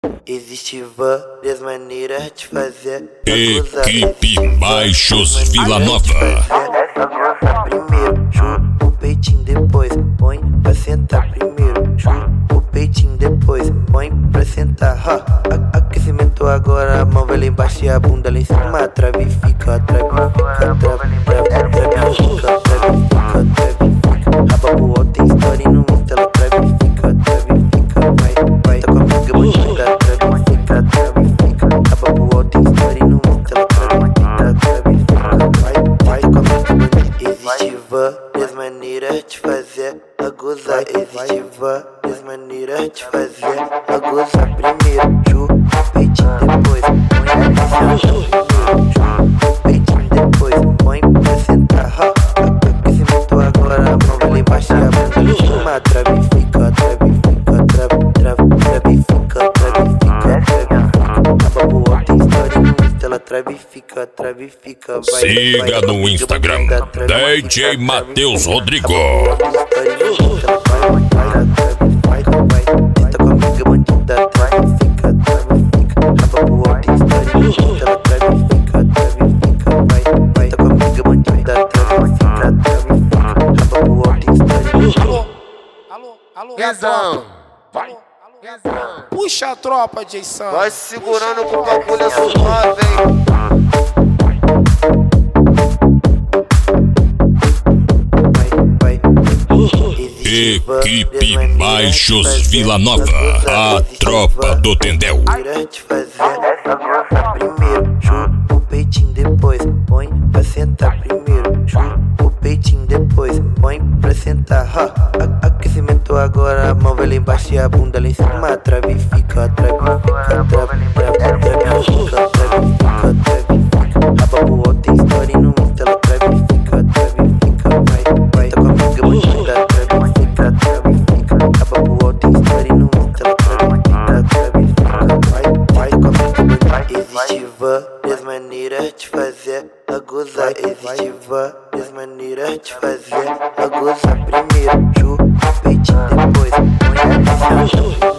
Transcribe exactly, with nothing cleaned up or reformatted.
Existe várias maneiras de fazer. Equipe Baixos Vila Nova. Primeiro, chupa o peitinho, depois põe pra sentar. Primeiro, chupa o peitinho, depois põe pra sentar. Ha, a aquecimento agora, a mão vai lá embaixo e a bunda lá em cima. A trave fica, a trave fica, a trave, trave, trave fica, a trave fica, a trave fica. Raba pro alto, tem story no Insta, ela trave fica, a trave fica, vai, vai. Tá com a amiga bandida, a trave fica, a trave fica. Raba pro alto, tem story no Insta, ela trave fica, a trave fica, vai, vai. Tá com a amiga bandida. Existe várias maneiras de fazer a gozar. Existe várias maneiras de fazer a gozar. Primeiro, chupa o peitinho, depois põe pra sentar. Primeiro, chupa o peitinho, depois põe pra sentar. Ha, aquecimento agora, a mão vai lá embaixo e a bunda lá em cima. Trave fica, trave fica, trave, trave, trave fica, trave fica, trave fica. Raba pro alto, tem story no Insta, ela trave fica, trave fica, vai. Siga no Instagram, D J Matheus Rodrigo. Alô, alô, Guezão, vai, puxa a tropa, Jason. Vai segurando com o bagulho é suave, hein? Equipe Baixos Vila Nova, a tropa do Tendel. Primeiro, chupa o peitinho, depois põe pra sentar. Primeiro, chupa o peitinho, depois põe pra sentar. Ha, a aquecimento agora, a mão vai lá embaixo e a bunda lá em cima. A trave fica, a trave fica, a trave, trave, trave fica, a trave fica, a trave fica. Raba pro alto, tem story no Insta, ela trave fica, a trave fica, vai, vai. Tá com a amiga bandida, a trave fica, a trave fica. Raba pro alto, tem story no Insta, ela trave fica, a trave fica, vai, vai. Tá com a amiga bandida. Existe várias maneiras de fazer a gozar. Existe várias maneiras de fazer a gozar. Primeiro, chupa o peitinho, depois põe pra sentar.